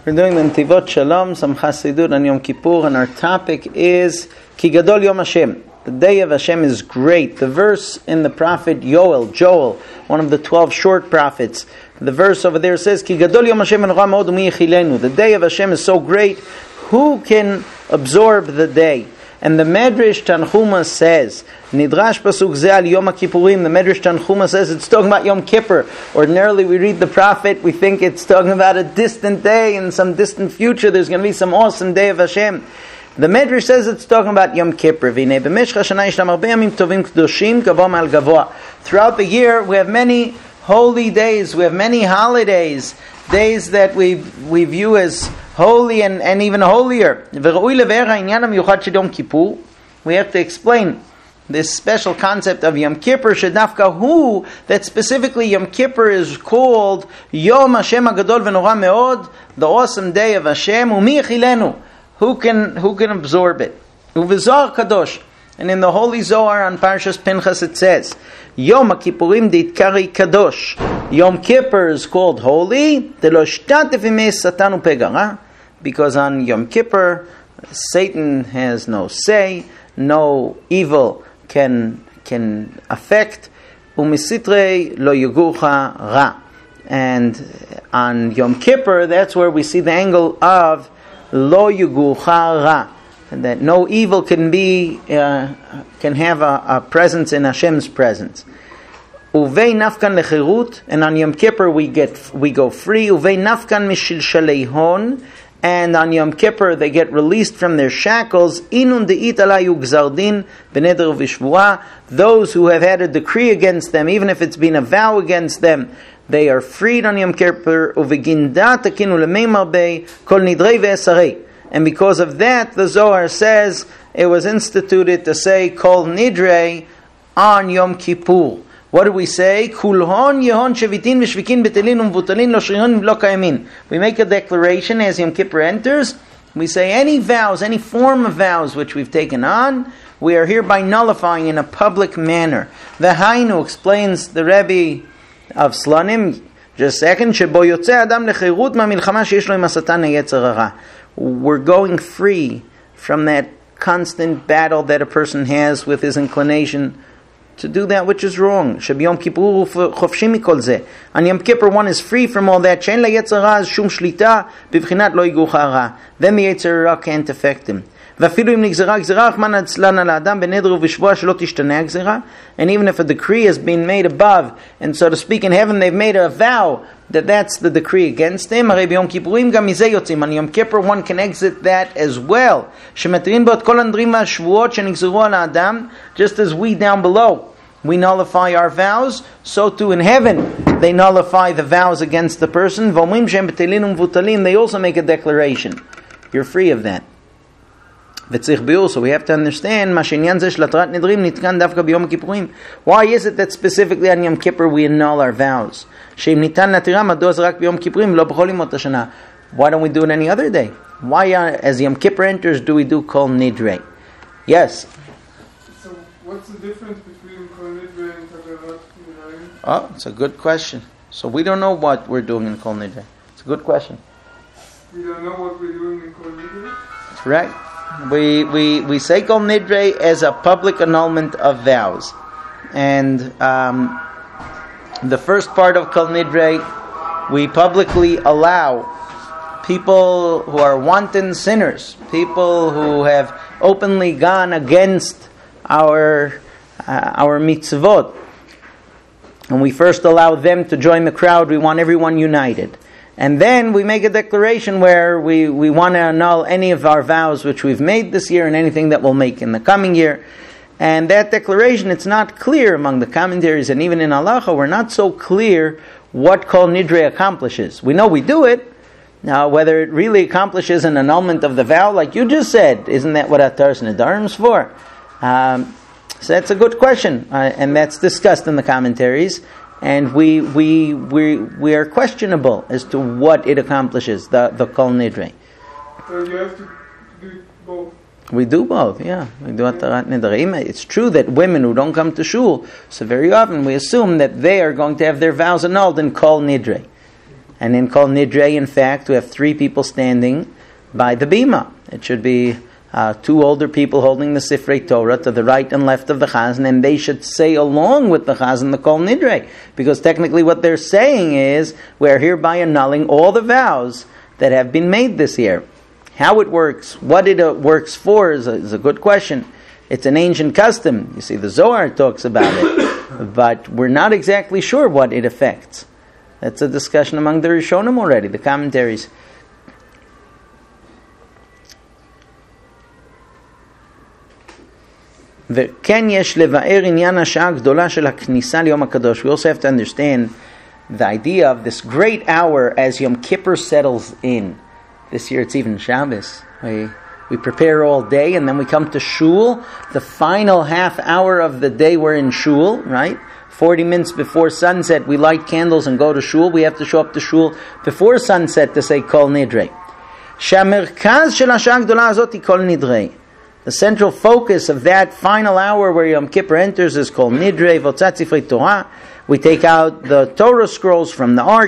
We're doing the Netivot Shalom, some Chasidut on Yom Kippur, and our topic is Ki Gadol Yom Hashem. The day of Hashem is great. The verse in the prophet Joel, one of the 12 short prophets, the verse over there says, Ki Gadol Yom Hashem v'nora me'od u'mi yechilenu. The day of Hashem is so great, who can absorb the day? And the Medrash Tanchuma says, Nidrash pasuk zeh al Yom Kippurim. The Medrash Tanchuma says it's talking about Yom Kippur. Ordinarily we read the prophet, we think it's talking about a distant day, in some distant future there's going to be some awesome day of Hashem. The Medrash says it's talking about Yom Kippur. Throughout the year we have many holy days, we have many holidays, days that we view as holy and even holier. We have to explain this special concept of Yom Kippur, that specifically Yom Kippur is called Yom Hashem HaGadol V'Nora Me'od, the awesome day of Hashem. Umi yechilenu, who can absorb it? Uvezohar Kadosh, and in the Holy Zohar on Parshas Pinchas it says, Yom HaKippurim deitkari Kadosh. Yom Kippur is called holy, because on Yom Kippur Satan has no say, no evil can affect. Umisitrei lo yugurcha ra. And on Yom Kippur, that's where we see the angle of lo yugurcha ra, and that no evil can have a presence in Hashem's presence. Uvei nafkan lechirut, and on Yom Kippur we go free. Uvei nafkan mishilshalei hon, and on Yom Kippur they get released from their shackles. Inun de'it alayu gzardin b'neder v'shvua. Those who have had a decree against them, even if it's been a vow against them, they are freed on Yom Kippur. Uveginda takinu lemeimar bei kol nidrei ve'esarei. And because of that, the Zohar says it was instituted to say kol nidrei on Yom Kippur. What do we say? Kulhon yehon shevitin v'shvikin betelin umvutalin lo shriyon v'lo kayamin. We make a declaration as Yom Kippur enters. We say any vows, any form of vows which we've taken on, we are hereby nullifying in a public manner. V'hainu, explains the Rebbe of Slanim, just a second, shebo yotzei adam lechirut ma'milchama sheyesh lo im hasatan ha'yetzer hara. We're going free from that constant battle that a person has with his inclination to do that which is wrong. Yom Kippur chofshim mikol zeh. On Yom Kippur one is free from all that. She'en la'yetzer hara shum shlita b'bchinat lo yigurcha hara. Then the yetzer hara can't affect him. ואפילו אם נגזרה גזרה רחמנא ליצלן על האדם בנדר ובשבועה שלא תשתנה הגזרה, and even if a decree has been made above, and so to speak in heaven they've made a vow that that's the decree against him, הרי ביום כיפורים גם מזה יוצאים. On Yom Kippur one can exit that as well, שמתירים בו את כל הנדרים והשבועות שנגזרו על האדם, just as we down below we nullify our vows, so too in heaven they nullify the vows against the person. ואומרים שהם בטלים ומבוטלים, they also make a declaration, you're free of that. So we have to understand why is it that specifically on Yom Kippur we annul our vows? Why don't we do it any other day? Why as Yom Kippur enters do we do Kol Nidrei? Yes? So what's the difference between Kol Nidrei and Tagarat Nidrei? Oh, it's a good question. So we don't know what we're doing in Kol Nidrei. It's a good question. We don't know what we're doing in Kol Nidrei? That's right. We say Kol Nidrei as a public annulment of vows, and the first part of Kol Nidrei we publicly allow people who are wanton sinners, people who have openly gone against our mitzvot, and we first allow them to join the crowd. We want everyone united. And then we make a declaration where we want to annul any of our vows which we've made this year and anything that we'll make in the coming year. And that declaration, it's not clear among the commentaries, and even in Halacha, we're not so clear what Kol Nidrei accomplishes. We know we do it. Now, whether it really accomplishes an annulment of the vow, like you just said, isn't that what Ataras Nedarim is for? So that's a good question, and that's discussed in the commentaries. And we are questionable as to what it accomplishes, the Kol Nidrei. So you have to do both. We do both, yeah. We do Atarat Nedarim. It's true that women who don't come to shul, so very often we assume that they are going to have their vows annulled in Kol Nidrei. And in Kol Nidre, in fact, we have 3 people standing by the bima. It should be 2 older people holding the Sifrei Torah to the right and left of the Chazan, and they should say along with the Chazan the Kol Nidre, because technically what they're saying is, we're hereby annulling all the vows that have been made this year. How it works, what it works for is a good question. It's an ancient custom. You see, the Zohar talks about it, but we're not exactly sure what it affects. That's a discussion among the Rishonim already, the commentaries. וכן יש לבאר עניין השעה הגדולה של הכניסה ליום הקדוש. We also have to understand the idea of this great hour as Yom Kippur settles in. This year it's even Shabbos. We prepare all day and then we come to Shul. The final half hour of the day we're in Shul, right? 40 minutes before sunset we light candles and go to Shul. We have to show up to Shul before sunset to say Kol Nidre. שהמרכז של השעה הגדולה הזאת היא Kol Nidre. The central focus of that final hour where Yom Kippur enters is called Nidre, Votzat Sifrei Torah. We take out the Torah scrolls from the ark,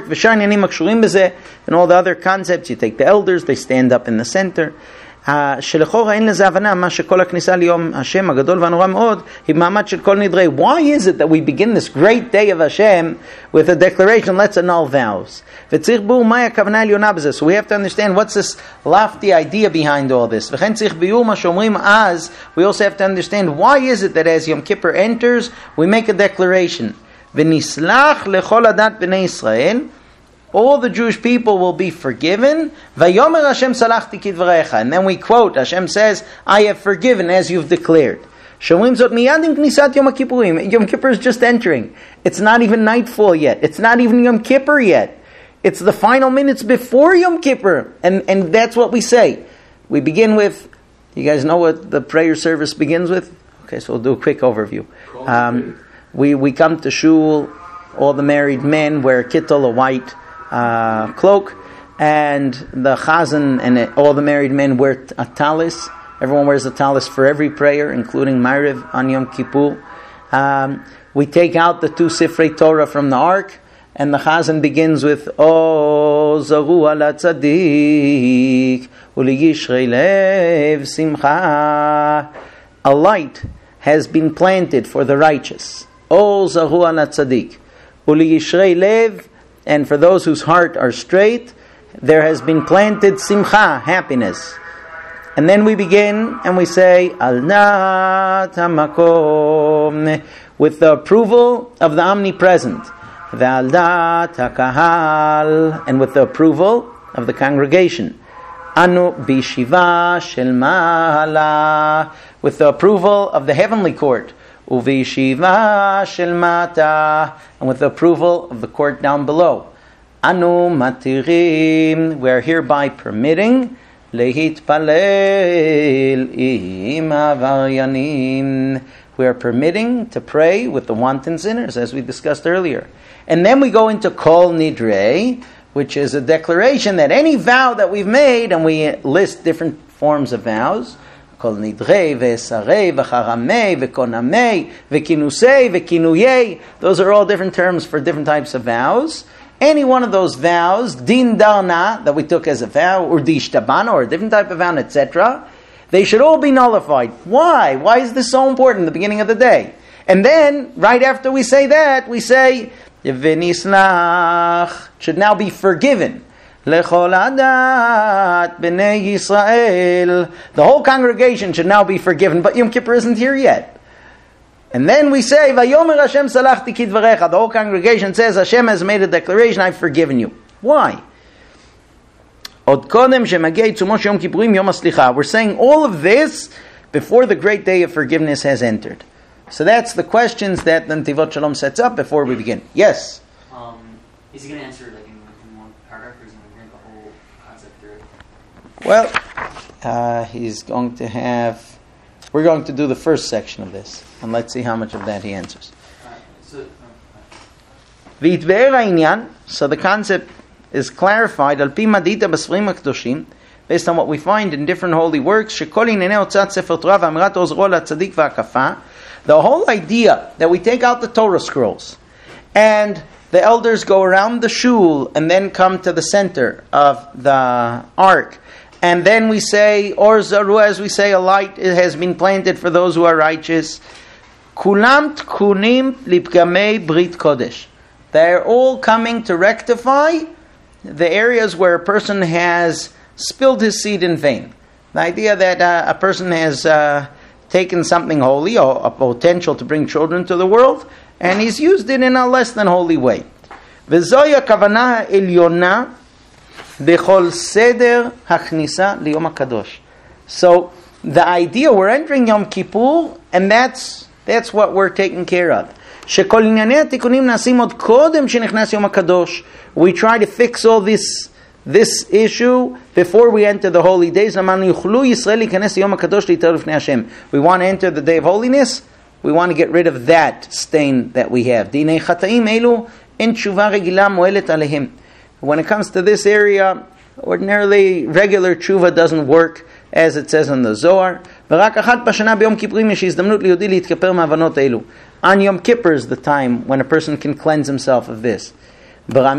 and all the other concepts. You take the elders, they stand up in the center. שלכאורה אין לזה הבנה מה שכל הכניסה ליום השם הגדול והנורא מאוד היא מעמד של כל נדרי. Why is it that we begin this great day of Hashem with a declaration, let's annul vows? וצריך ברור מהי הכוונה העליונה בזה. So we have to understand what's this lofty idea behind all this. וכן צריך ביור מה שאומרים אז, we also have to understand why is it that as Yom Kippur enters, we make a declaration. ונסלח לכל הדת בני ישראל, all the Jewish people will be forgiven. Vayomer Hashem salachti kidvarecha. And then we quote, Hashem says, I have forgiven as you've declared. Shomrim zot miyad im knisat Yom Kippurim. Yom Kippur is just entering. It's not even nightfall yet. It's not even Yom Kippur yet. It's the final minutes before Yom Kippur. And that's what we say. We begin with, you guys know what the prayer service begins with? Okay, so we'll do a quick overview. We come to Shul, all the married men wear kittel, a white cloak, and the chazan and all the married men wear a talis. Everyone wears a talis for every prayer, including Ma'ariv on Yom Kippur. We take out the 2 Sifrei Torah from the ark, and the chazan begins with O zaru ala tzadik uli yishrei lev simcha. A light has been planted for the righteous. O zaru ala tzadik uli yishrei lev. And for those whose heart are straight, there has been planted simcha, happiness. And then we begin and we say, Al nat hamakom, with the approval of the omnipresent. Ve'al dat hakahal, and with the approval of the congregation. Anu bishiva shel mahala, with the approval of the heavenly court. Uvishiva shel mata, and with the approval of the court down below. Anu matirim, we are hereby permitting lehitpalel im avaryanim. We are permitting to pray with the wanton sinners, as we discussed earlier. And then we go into Kol Nidre, which is a declaration that any vow that we've made, and we list different forms of vows, Kol Nidre, Ve'esarei, V'charamei, V'konamei, V'kinusei, V'kinuyei. Those are all different terms for different types of vows. Any one of those vows, Din Darna, that we took as a vow, or Dishtabana, or a different type of vow, etc., they should all be nullified. Why? Why is this so important at the beginning of the day? And then, right after we say that, we say, V'nislach, should now be forgiven. Lechol adat b'nei Yisrael. The whole congregation should now be forgiven, but Yom Kippur isn't here yet. And then we say, Vayomer Hashem salachti kidvarecha. The whole congregation says, Hashem has made a declaration, I've forgiven you. Why? Od kodem shemagei tzumo Yom Kippurim Yom HaSlicha. We're saying all of this before the great day of forgiveness has entered. So that's the questions that the Netivot Shalom sets up before we begin. Yes? Is he going to answer like in one paragraph, or is he going to bring the whole concept through? Well, he's going to have... We're going to do the first section of this, and let's see how much of that he answers. So the concept is clarified al pi madita b'sfarim hakadoshim, based on what we find in different holy works. The whole idea that we take out the Torah scrolls and the elders go around the shul and then come to the center of the ark. And then we say, Or Zaru, as we say, a light has been planted for those who are righteous. Kulam tkunim lipgamei brit kodesh. They're all coming to rectify the areas where a person has spilled his seed in vain. The idea that a person has taken something holy or a potential to bring children to the world, and he's used it in a less than holy way. V'zoya kavana elyona b'chol seder haknisa liyom hakadosh. So the idea, we're entering Yom Kippur, and that's what we're taking care of. Shekol inyanei atikunim nasim od kodem shenichnas Yom HaKadosh. We try to fix all this issue before we enter the holy days. We want to enter the day of holiness. We want to get rid of that stain that we have. When it comes to this area, ordinarily regular tshuva doesn't work, as it says in the Zohar. On Yom Kippur is the time when a person can cleanse himself of this. If a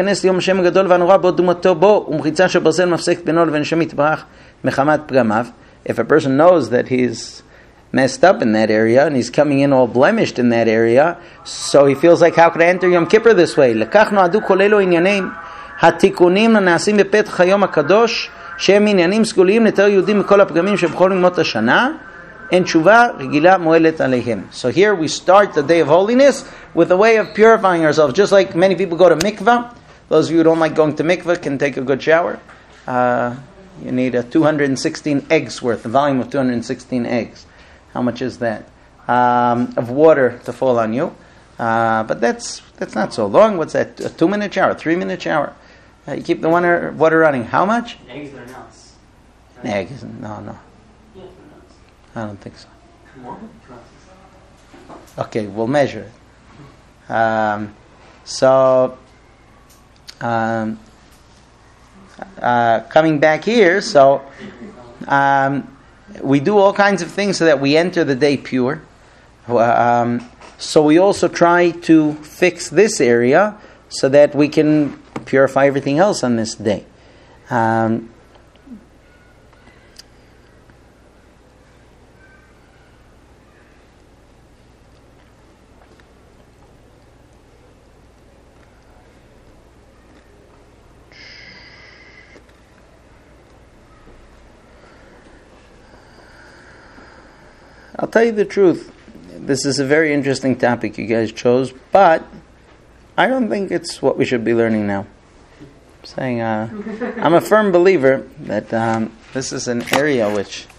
person knows that he's messed up in that area and he's coming in all blemished in that area, so he feels like, how could I enter Yom Kippur this way? שהם עניינים סגוליים לתאר יהודים מכל הפגמים שבכל ימות השנה, אין תשובה רגילה מועלת עליהם. So here we start the day of holiness with a way of purifying ourselves. Just like many people go to mikvah. Those of you who don't like going to mikvah can take a good shower. You need a 216 eggs worth, the volume of 216 eggs. How much is that? Of water to fall on you. But that's not so long. What's that? A 2-minute shower, 3-minute shower. You keep the water running. How much? Eggs are nuts. Eggs? No. Yeah, they're nuts. I don't think so. More? Okay, we'll measure it. Coming back here, we do all kinds of things so that we enter the day pure. So we also try to fix this area so that we can purify everything else on this day. I'll tell you the truth. This is a very interesting topic you guys chose, but I don't think it's what we should be learning now. I'm saying I'm a firm believer that this is an area which